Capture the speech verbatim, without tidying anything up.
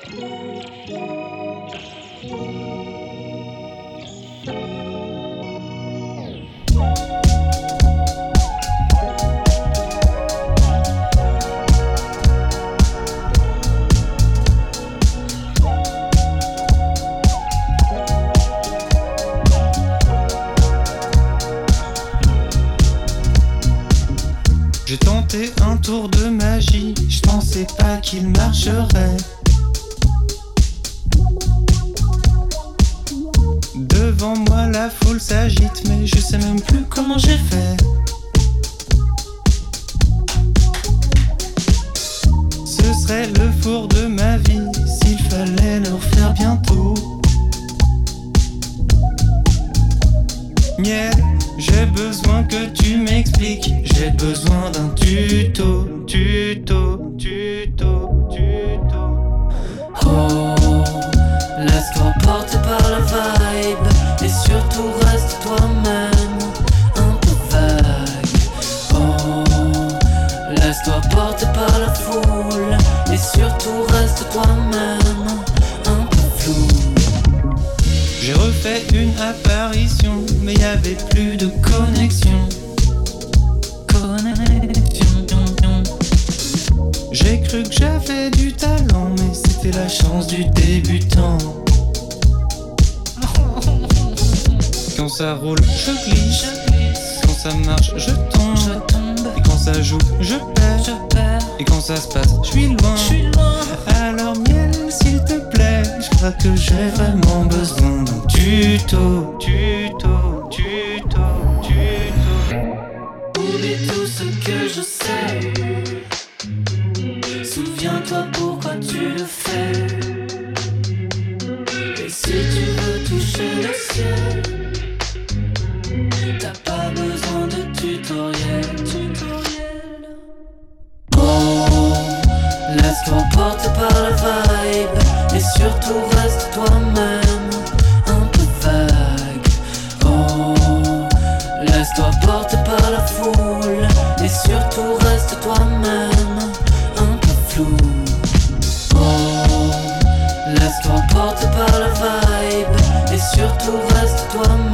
J'ai tenté un tour de magie, je pensais pas qu'il marcherait. Devant moi la foule s'agite, mais je sais même plus comment j'ai fait. Ce serait le four de ma vie, s'il fallait le refaire bientôt. Miel, j'ai besoin que tu m'expliques, j'ai besoin d'un tuto, tuto, tuto, tuto. Oh, laisse-toi porter par la vibe et surtout reste toi-même, un peu vague. Oh, laisse-toi porter par la foule et surtout reste toi-même, un peu flou. J'ai refait une apparition, mais y avait plus de connexion. Connexion. J'ai cru que j'avais du talent, mais c'était la chance du débutant. Quand ça roule, je glisse. Quand ça marche, je tombe. Et quand ça joue, je perds. Et quand ça se passe, je suis loin. Alors miel, s'il te plaît, je crois que j'ai vraiment besoin d'un tuto, tuto, tuto, tuto. Oublie tout ce que je sais. Souviens-toi pourquoi tu le fais. Et si tu veux toucher le ciel, t'as pas besoin de tutoriel, tutoriel. Oh, laisse-toi porter par la vibe et surtout reste toi-même, un peu vague. Oh, laisse-toi porter par la foule et surtout reste toi-même, un peu flou. Oh, laisse-toi porter par la vibe et surtout reste toi-même.